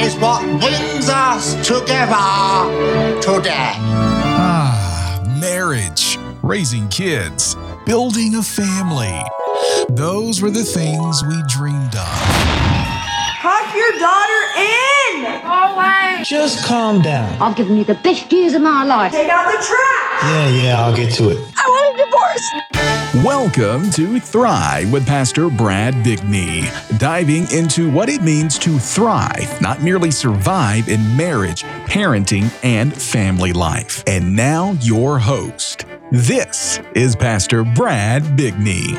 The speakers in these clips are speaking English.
is what brings us together today. Marriage, raising kids, building a family. Those were the things we dreamed of. Tuck your daughter in! Go away! Just calm down. I've given you the best years of my life. Take out the trash! Yeah, I'll get to it. I want a divorce! Welcome to Thrive with Pastor Brad Bigney, diving into what it means to thrive, not merely survive in marriage, parenting, and family life. And now your host. This is Pastor Brad Bigney.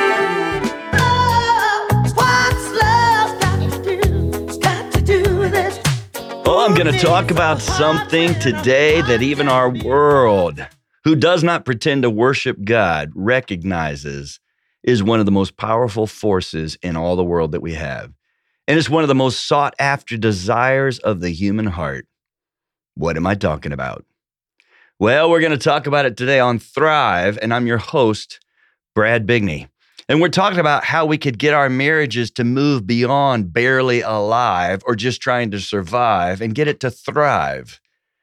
Well, I'm going to talk about something today that even our world, who does not pretend to worship God, recognizes is one of the most powerful forces in all the world that we have. And it's one of the most sought after desires of the human heart. What am I talking about? Well, we're going to talk about it today on Thrive, and I'm your host, Brad Bigney. And we're talking about how we could get our marriages to move beyond barely alive or just trying to survive and get it to thrive.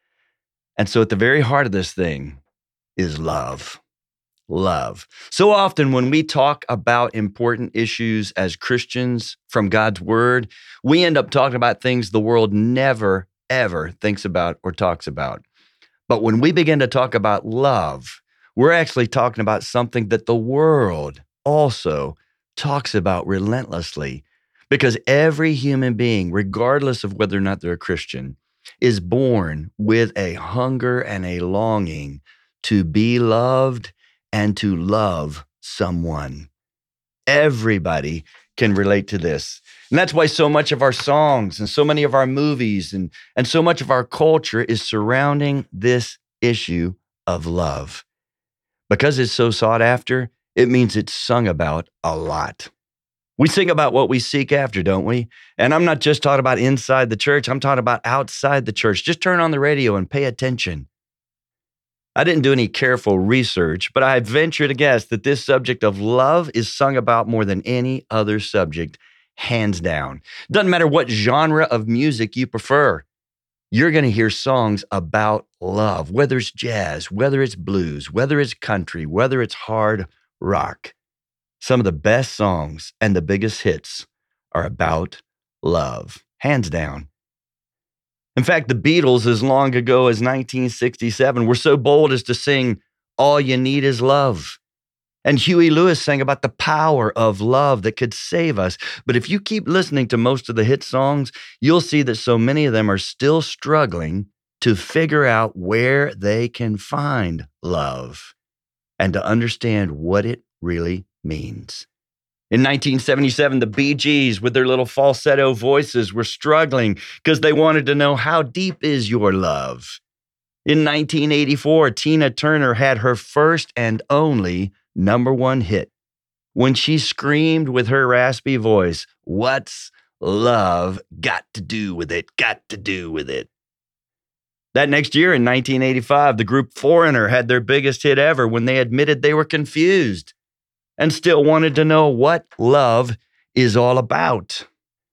And so at the very heart of this thing is love. Love. So often when we talk about important issues as Christians from God's word, we end up talking about things the world never, ever thinks about or talks about. But when we begin to talk about love, we're actually talking about something that the world also talks about relentlessly, because every human being, regardless of whether or not they're a Christian, is born with a hunger and a longing to be loved and to love someone. Everybody can relate to this. And that's why so much of our songs and so many of our movies and so much of our culture is surrounding this issue of love. Because it's so sought after, it means it's sung about a lot. We sing about what we seek after, don't we? And I'm not just talking about inside the church. I'm talking about outside the church. Just turn on the radio and pay attention. I didn't do any careful research, but I venture to guess that this subject of love is sung about more than any other subject, hands down. Doesn't matter what genre of music you prefer. You're going to hear songs about love, whether it's jazz, whether it's blues, whether it's country, whether it's hard rock. Some of the best songs and the biggest hits are about love, hands down. In fact, the Beatles, as long ago as 1967, were so bold as to sing, "All You Need Is Love." And Huey Lewis sang about the power of love that could save us. But if you keep listening to most of the hit songs, you'll see that so many of them are still struggling to figure out where they can find love and to understand what it really means. In 1977, the Bee Gees, with their little falsetto voices, were struggling because they wanted to know, how deep is your love? In 1984, Tina Turner had her first and only #1 hit when she screamed with her raspy voice, "What's love got to do with it? Got to do with it." That next year, in 1985, the group Foreigner had their biggest hit ever when they admitted they were confused and still wanted to know what love is all about.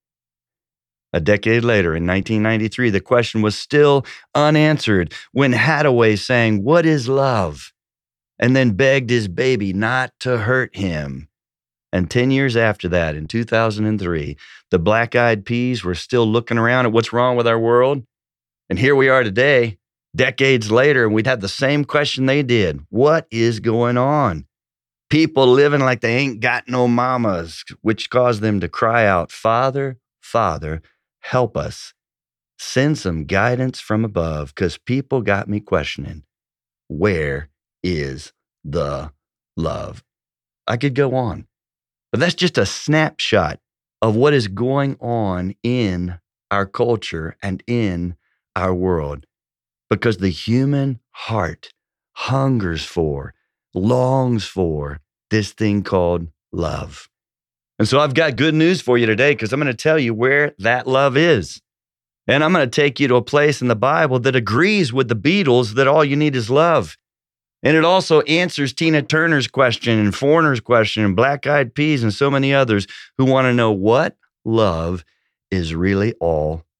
A decade later, in 1993, the question was still unanswered when Hathaway sang, "What is love?" and then begged his baby not to hurt him. And 10 years after that, in 2003, the Black Eyed Peas were still looking around at what's wrong with our world. And here we are today, decades later, and we'd have the same question they did. What is going on? People living like they ain't got no mamas, which caused them to cry out, "Father, Father, help us. Send some guidance from above," because people got me questioning, where is the love? I could go on, but that's just a snapshot of what is going on in our culture and in our world, because the human heart hungers for, longs for this thing called love. And so I've got good news for you today, because I'm going to tell you where that love is. And I'm going to take you to a place in the Bible that agrees with the Beatles that all you need is love. And it also answers Tina Turner's question and Foreigner's question and Black Eyed Peas and so many others who want to know what love is really all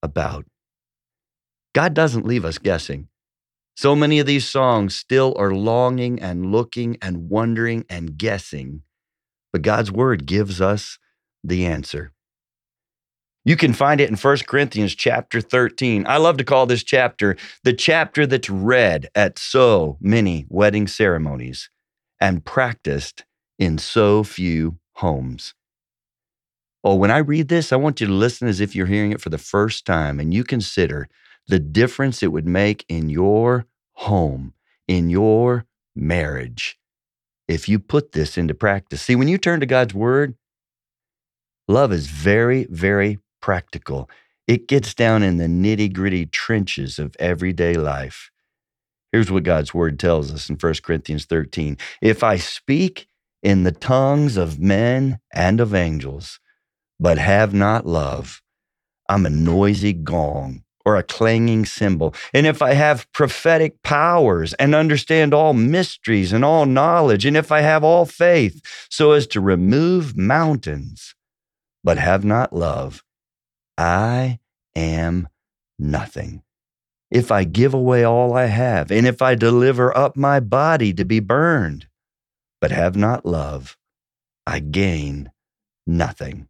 about. God doesn't leave us guessing. So many of these songs still are longing and looking and wondering and guessing, but God's word gives us the answer. You can find it in 1 Corinthians chapter 13. I love to call this chapter the chapter that's read at so many wedding ceremonies and practiced in so few homes. Oh, when I read this, I want you to listen as if you're hearing it for the first time and you consider the difference it would make in your home, in your marriage, if you put this into practice. See, when you turn to God's word, love is very, very practical. It gets down in the nitty-gritty trenches of everyday life. Here's what God's word tells us in 1 Corinthians 13. If I speak in the tongues of men and of angels, but have not love, I'm a noisy gong or a clanging cymbal. And if I have prophetic powers and understand all mysteries and all knowledge, and if I have all faith so as to remove mountains, but have not love, I am nothing. If I give away all I have, and if I deliver up my body to be burned, but have not love, I gain nothing.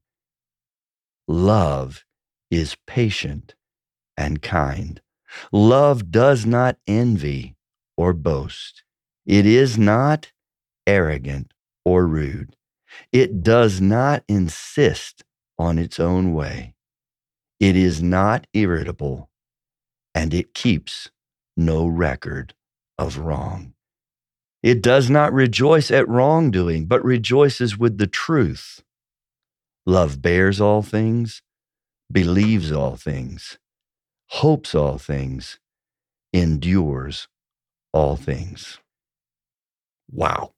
Love is patient and kind. Love does not envy or boast. It is not arrogant or rude. It does not insist on its own way. It is not irritable, and it keeps no record of wrong. It does not rejoice at wrongdoing, but rejoices with the truth. Love bears all things, believes all things, hopes all things, endures all things. Wow.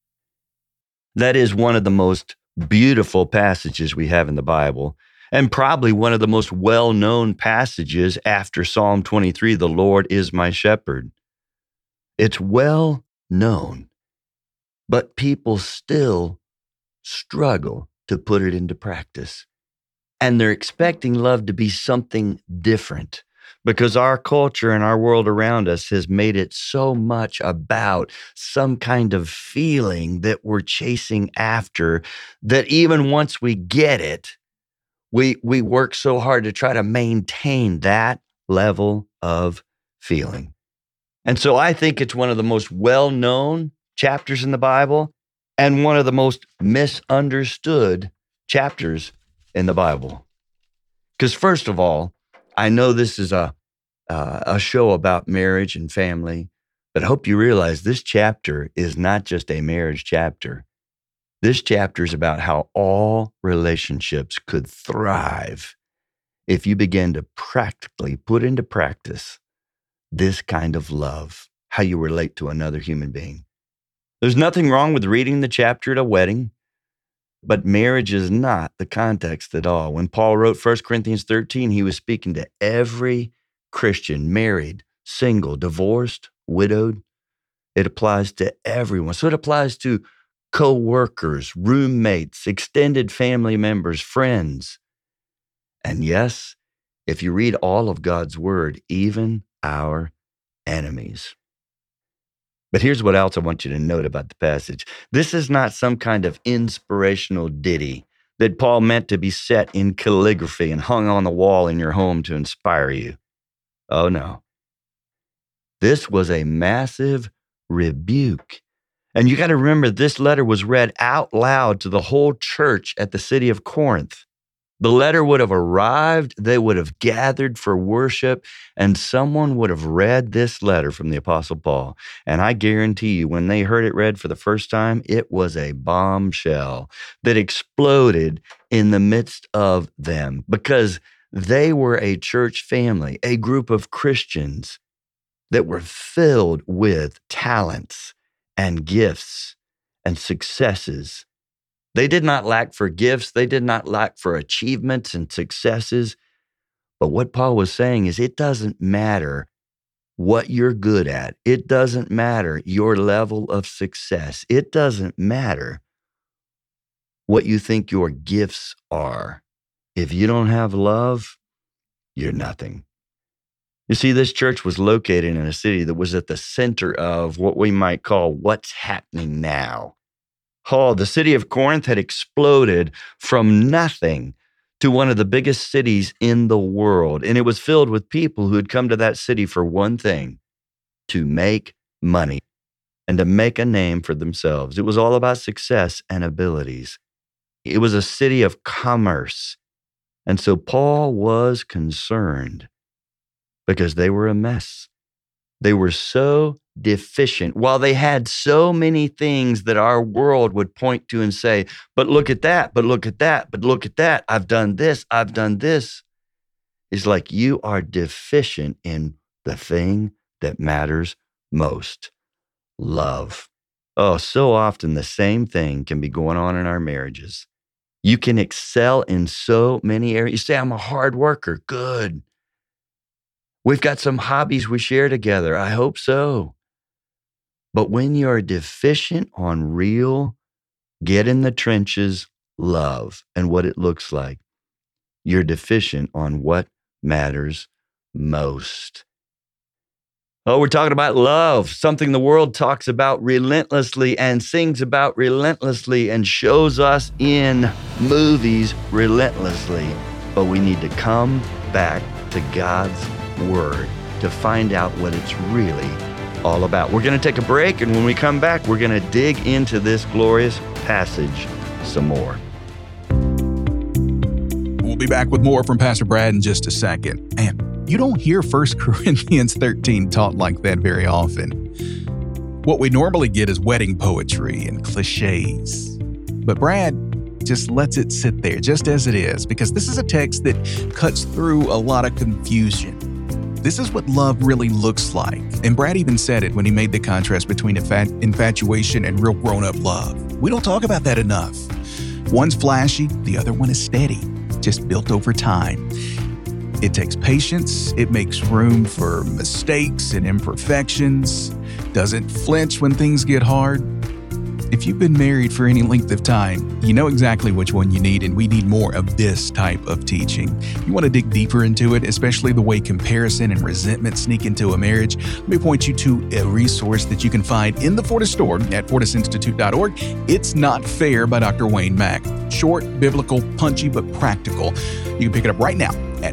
That is one of the most beautiful passages we have in the Bible, and probably one of the most well-known passages after Psalm 23, the Lord is my shepherd. It's well known, but people still struggle to put it into practice. And they're expecting love to be something different because our culture and our world around us has made it so much about some kind of feeling that we're chasing after that even once we get it, we work so hard to try to maintain that level of feeling. And so I think it's one of the most well-known chapters in the Bible and one of the most misunderstood chapters in the Bible. Because first of all, I know this is a show about marriage and family, but I hope you realize this chapter is not just a marriage chapter. This chapter is about how all relationships could thrive if you begin to practically put into practice this kind of love, how you relate to another human being. There's nothing wrong with reading the chapter at a wedding, but marriage is not the context at all. When Paul wrote 1 Corinthians 13, he was speaking to every Christian, married, single, divorced, widowed. It applies to everyone. So it applies to co-workers, roommates, extended family members, friends. And yes, if you read all of God's word, even our enemies. But here's what else I want you to note about the passage. This is not some kind of inspirational ditty that Paul meant to be set in calligraphy and hung on the wall in your home to inspire you. Oh no. This was a massive rebuke. And you got to remember, this letter was read out loud to the whole church at the city of Corinth. The letter would have arrived, they would have gathered for worship, and someone would have read this letter from the Apostle Paul. And I guarantee you, when they heard it read for the first time, it was a bombshell that exploded in the midst of them because they were a church family, a group of Christians that were filled with talents and gifts and successes. They did not lack for gifts. They did not lack for achievements and successes. But what Paul was saying is it doesn't matter what you're good at. It doesn't matter your level of success. It doesn't matter what you think your gifts are. If you don't have love, you're nothing. You see, this church was located in a city that was at the center of what we might call what's happening now. Oh, the city of Corinth had exploded from nothing to one of the biggest cities in the world. And it was filled with people who had come to that city for one thing, to make money and to make a name for themselves. It was all about success and abilities. It was a city of commerce. And so Paul was concerned because they were a mess. They were so deficient. While they had so many things that our world would point to and say, but look at that, but look at that, but look at that. I've done this, I've done this. It's like you are deficient in the thing that matters most, love. Oh, so often the same thing can be going on in our marriages. You can excel in so many areas. You say, I'm a hard worker. Good. We've got some hobbies we share together. I hope so. But when you're deficient on real, get in the trenches, love, and what it looks like, you're deficient on what matters most. Oh, we're talking about love, something the world talks about relentlessly and sings about relentlessly and shows us in movies relentlessly. But we need to come back to God's Word to find out what it's really all about. We're going to take a break, and when we come back, we're going to dig into this glorious passage some more. We'll be back with more from Pastor Brad in just a second. And you don't hear 1 Corinthians 13 taught like that very often. What we normally get is wedding poetry and cliches. But Brad just lets it sit there just as it is, because this is a text that cuts through a lot of confusion. This is what love really looks like. And Brad even said it when he made the contrast between infatuation and real grown-up love. We don't talk about that enough. One's flashy, the other one is steady, just built over time. It takes patience. It makes room for mistakes and imperfections. Doesn't flinch when things get hard. If you've been married for any length of time, you know exactly which one you need, and we need more of this type of teaching. You want to dig deeper into it, especially the way comparison and resentment sneak into a marriage? Let me point you to a resource that you can find in the Fortis store at fortisinstitute.org. It's Not Fair by Dr. Wayne Mack. Short, biblical, punchy, but practical. You can pick it up right now at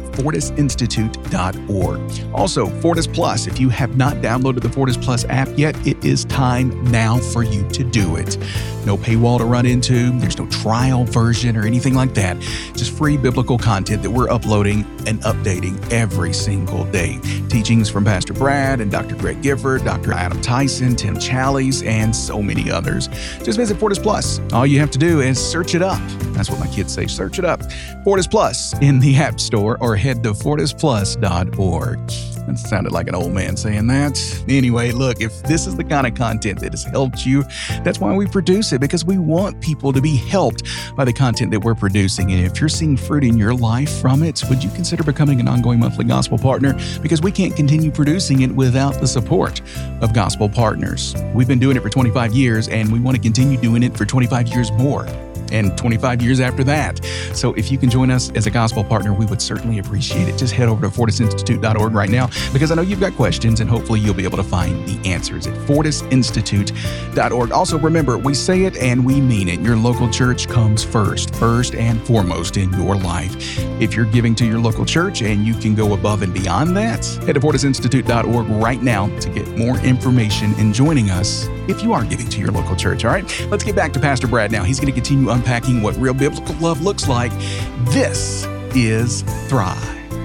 fortisinstitute.org. Also, Fortis Plus. If you have not downloaded the Fortis Plus app yet, it is time now for you to do it. No paywall to run into. There's no trial version or anything like that. Just free biblical content that we're uploading and updating every single day. Teachings from Pastor Brad and Dr. Greg Gifford, Dr. Adam Tyson, Tim Challies, and so many others. Just visit Fortis Plus. All you have to do is search it up. That's what my kids say. Search it up. Fortis Plus in the App Store, or head to fortisplus.org. That sounded like an old man saying that. Anyway, look, if this is the kind of content that has helped you, that's why we produce it, because we want people to be helped by the content that we're producing. And if you're seeing fruit in your life from it, would you consider becoming an ongoing monthly gospel partner? Because we can't continue producing it without the support of gospel partners. We've been doing it for 25 years, and we want to continue doing it for 25 years more. And 25 years after that. So if you can join us as a gospel partner, we would certainly appreciate it. Just head over to fortisinstitute.org right now, because I know you've got questions, and hopefully you'll be able to find the answers at fortisinstitute.org. Also, remember, we say it and we mean it. Your local church comes first and foremost in your life. If you're giving to your local church and you can go above and beyond that, head to fortisinstitute.org right now to get more information and joining us if you are giving to your local church. All right, let's get back to Pastor Brad now. He's going to continue unpacking what real biblical love looks like. This is Thrive.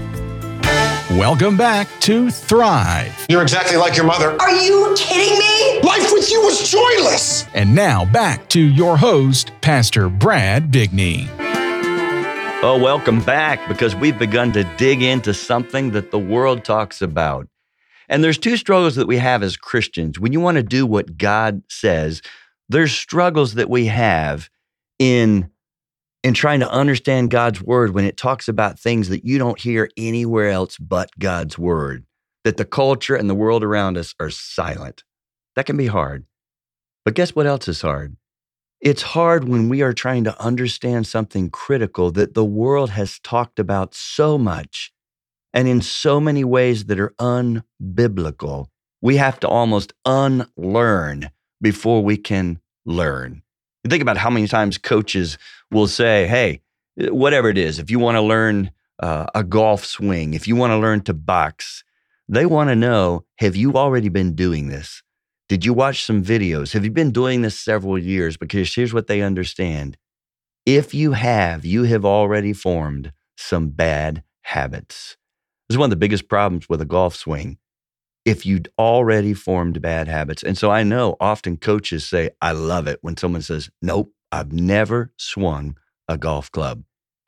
Welcome back to Thrive. You're exactly like your mother. Are you kidding me? Life with you was joyless. And now back to your host, Pastor Brad Bigney. Oh, welcome back, because we've begun to dig into something that the world talks about. And there's two struggles that we have as Christians. When you want to do what God says, there's struggles that we have in trying to understand God's word when it talks about things that you don't hear anywhere else but God's word, that the culture and the world around us are silent. That can be hard. But guess what else is hard? It's hard when we are trying to understand something critical that the world has talked about so much, and in so many ways that are unbiblical. We have to almost unlearn before we can learn. You think about how many times coaches will say, hey, whatever it is, if you want to learn a golf swing, if you want to learn to box, they want to know, have you already been doing this? Did you watch some videos? Have you been doing this several years? Because here's what they understand. If you have already formed some bad habits. This is one of the biggest problems with a golf swing. If you'd already formed bad habits. And so I know often coaches say, I love it when someone says, nope, I've never swung a golf club.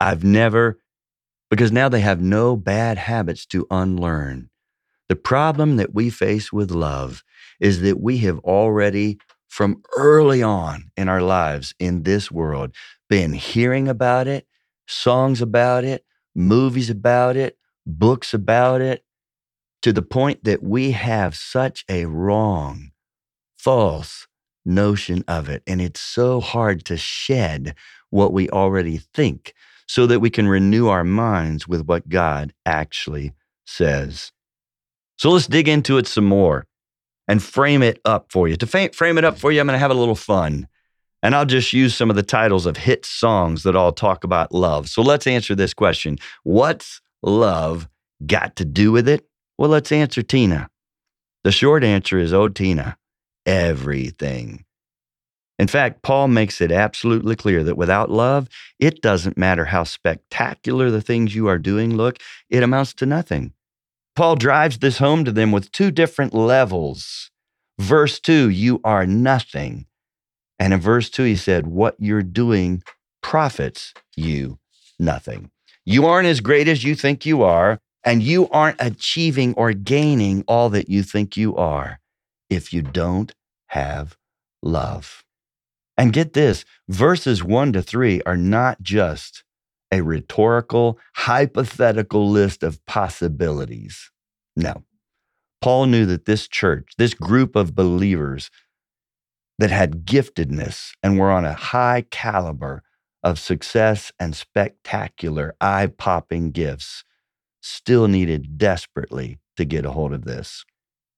Because now they have no bad habits to unlearn. The problem that we face with love is that we have already, from early on in our lives in this world, been hearing about it, songs about it, movies about it, books about it, to the point that we have such a wrong, false notion of it. And it's so hard to shed what we already think so that we can renew our minds with what God actually says. So let's dig into it some more and frame it up for you. To frame it up for you, I'm going to have a little fun. And I'll just use some of the titles of hit songs that all talk about love. So let's answer this question. What's love got to do with it? Well, let's answer Tina. The short answer is, oh, Tina, everything. In fact, Paul makes it absolutely clear that without love, it doesn't matter how spectacular the things you are doing look, it amounts to nothing. Paul drives this home to them with two different levels. Verse 2, you are nothing. And in verse 2, he said, what you're doing profits you nothing. You aren't as great as you think you are, and you aren't achieving or gaining all that you think you are if you don't have love. And get this, verses 1 to 3 are not just a rhetorical, hypothetical list of possibilities. No. Paul knew that this church, this group of believers that had giftedness and were on a high caliber of success and spectacular, eye-popping gifts, still needed desperately to get a hold of this.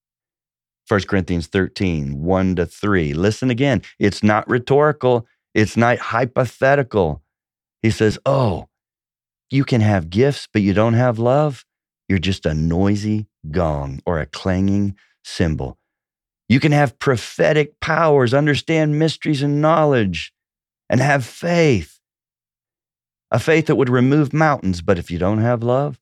1 Corinthians 13, 1 to 3. Listen again. It's not rhetorical. It's not hypothetical. He says, oh, you can have gifts, but you don't have love? You're just a noisy gong or a clanging cymbal. You can have prophetic powers, understand mysteries and knowledge, and have faith. A faith that would remove mountains, but if you don't have love,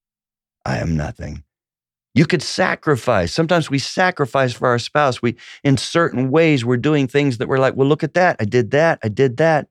I am nothing. You could sacrifice. Sometimes we sacrifice for our spouse. In certain ways, we're doing things that we're like, well, look at that. I did that. I did that.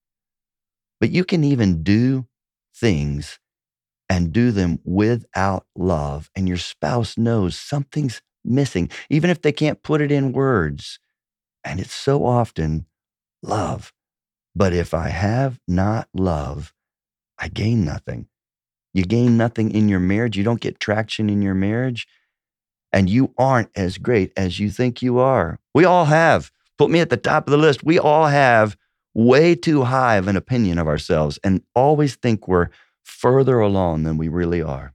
But you can even do things and do them without love. And your spouse knows something's missing, even if they can't put it in words. And it's so often love. But if I have not love, I gain nothing. You gain nothing in your marriage. You don't get traction in your marriage. And you aren't as great as you think you are. We all have. Put me at the top of the list. We all have way too high of an opinion of ourselves and always think we're further along than we really are.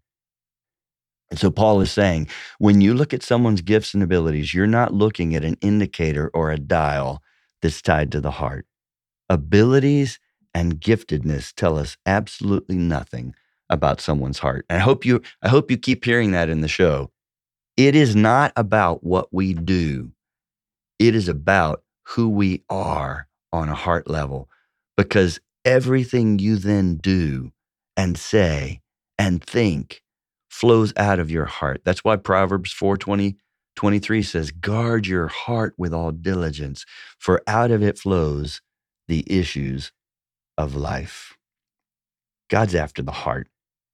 And so Paul is saying, when you look at someone's gifts and abilities, you're not looking at an indicator or a dial that's tied to the heart. Abilities and giftedness tell us absolutely nothing about someone's heart. And I hope you keep hearing that in the show. It is not about what we do. It is about who we are on a heart level, because everything you then do and say and think flows out of your heart. That's why Proverbs 4:23 says, guard your heart with all diligence, for out of it flows the issues of life. God's after the heart.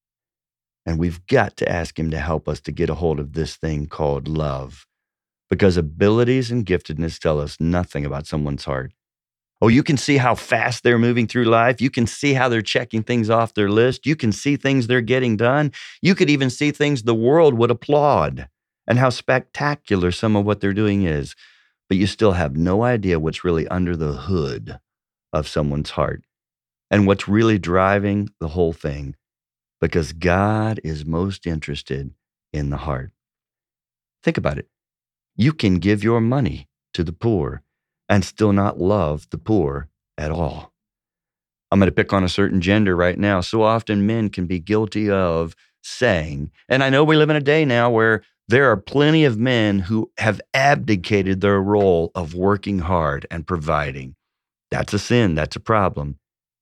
And we've got to ask him to help us to get a hold of this thing called love, because abilities and giftedness tell us nothing about someone's heart. Oh, you can see how fast they're moving through life. You can see how they're checking things off their list. You can see things they're getting done. You could even see things the world would applaud and how spectacular some of what they're doing is. But you still have no idea what's really under the hood of someone's heart and what's really driving the whole thing. because God is most interested in the heart. Think about it. You can give your money to the poor and still not love the poor at all. I'm going to pick on a certain gender right now. So often men can be guilty of saying, and I know we live in a day now where there are plenty of men who have abdicated their role of working hard and providing. That's a sin. That's a problem.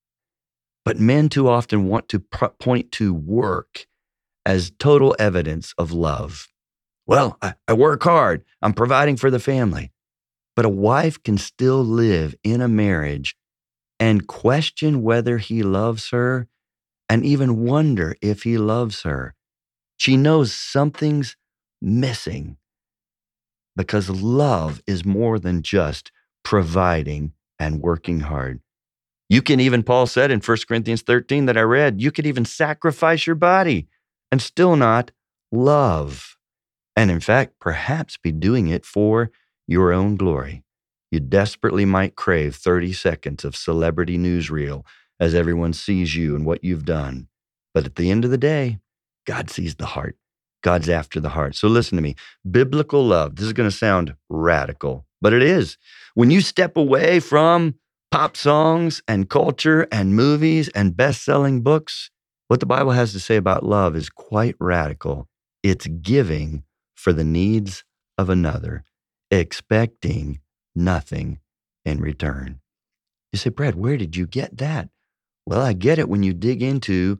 But men too often want to point to work as total evidence of love. Well, I work hard. I'm providing for the family. But a wife can still live in a marriage and question whether he loves her and even wonder if he loves her. She knows something's missing because love is more than just providing and working hard. You can even, Paul said in 1 Corinthians 13 that I read, you could even sacrifice your body and still not love. And in fact, perhaps be doing it for your own glory. You desperately might crave 30 seconds of celebrity newsreel as everyone sees you and what you've done. But at the end of the day, God sees the heart. God's after the heart. So listen to me. Biblical love, this is going to sound radical, but it is. When you step away from pop songs and culture and movies and best-selling books, what the Bible has to say about love is quite radical. It's giving for the needs of another, expecting nothing in return. You say, Brad, where did you get that? Well, I get it when you dig into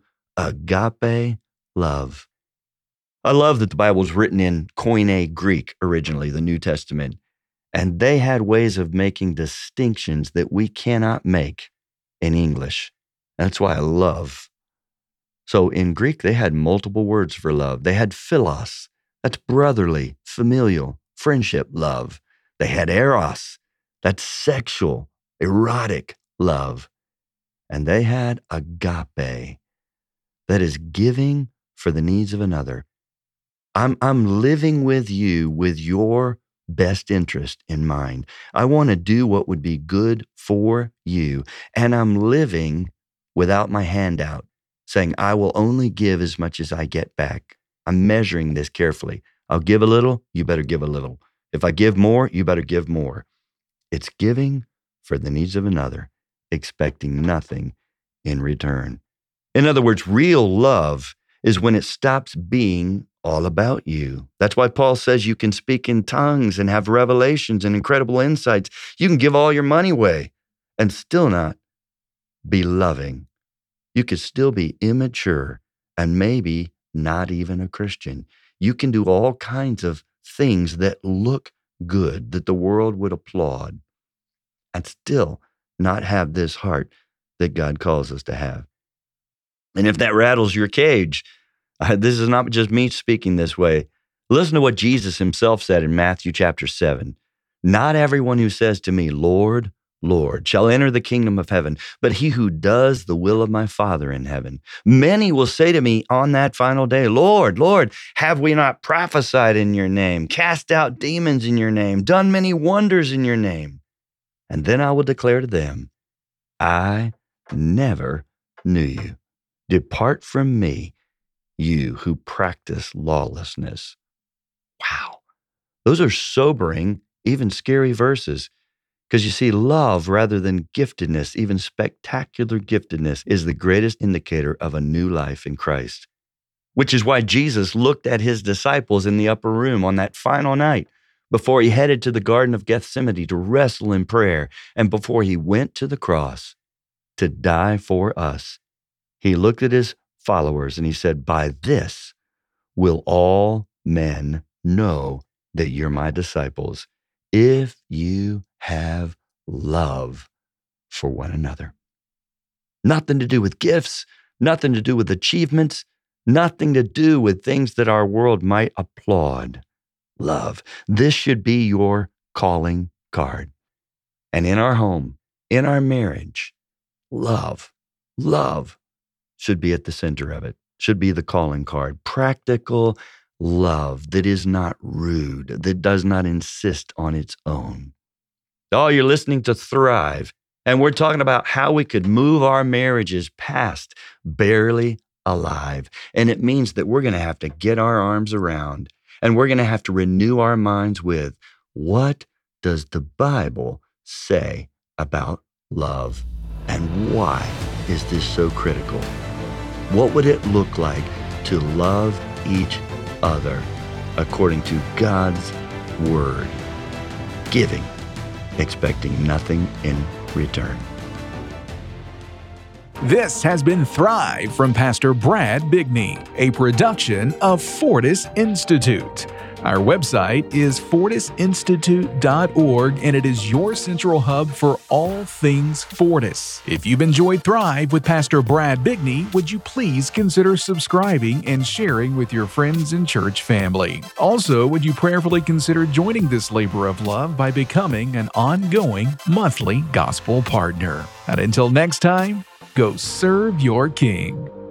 agape love. I love that the Bible was written in Koine Greek originally, the New Testament, and they had ways of making distinctions that we cannot make in English. That's why I love. So in Greek, they had multiple words for love. They had philos, that's brotherly, familial, friendship love. They had eros, that's sexual, erotic love. And they had agape, that is giving for the needs of another. I'm living with you with your best interest in mind. I want to do what would be good for you. And I'm living without my hand out, saying I will only give as much as I get back. I'm measuring this carefully. I'll give a little, you better give a little. If I give more, you better give more. It's giving for the needs of another, expecting nothing in return. In other words, real love is when it stops being all about you. That's why Paul says you can speak in tongues and have revelations and incredible insights. You can give all your money away and still not be loving. You could still be immature and maybe not even a Christian. You can do all kinds of things that look good, that the world would applaud, and still not have this heart that God calls us to have. And if that rattles your cage, this is not just me speaking this way. Listen to what Jesus himself said in Matthew chapter 7. Not everyone who says to me, Lord, Lord, shall enter the kingdom of heaven, but he who does the will of my Father in heaven. Many will say to me on that final day, Lord, Lord, have we not prophesied in your name, cast out demons in your name, done many wonders in your name? And then I will declare to them, I never knew you. Depart from me, you who practice lawlessness. Wow. Those are sobering, even scary verses. Because you see, love rather than giftedness, even spectacular giftedness, is the greatest indicator of a new life in Christ. Which is why Jesus looked at his disciples in the upper room on that final night before he headed to the Garden of Gethsemane to wrestle in prayer and before he went to the cross to die for us. He looked at his followers and he said, by this will all men know that you're my disciples, if you have love for one another. Nothing to do with gifts, nothing to do with achievements, nothing to do with things that our world might applaud. Love. This should be your calling card. And in our home, in our marriage, love should be at the center of it, should be the calling card. Practical love that is not rude, that does not insist on its own. Oh, you're listening to Thrive, and we're talking about how we could move our marriages past barely alive. And it means that we're going to have to get our arms around and we're going to have to renew our minds with, what does the Bible say about love? And why is this so critical? What would it look like to love each other according to God's word? Giving, expecting nothing in return. This has been Thrive from Pastor Brad Bigney, a production of Fortis Institute. Our website is fortisinstitute.org, and it is your central hub for all things Fortis. If you've enjoyed Thrive with Pastor Brad Bigney, would you please consider subscribing and sharing with your friends and church family? Also, would you prayerfully consider joining this labor of love by becoming an ongoing monthly gospel partner? And until next time, go serve your King.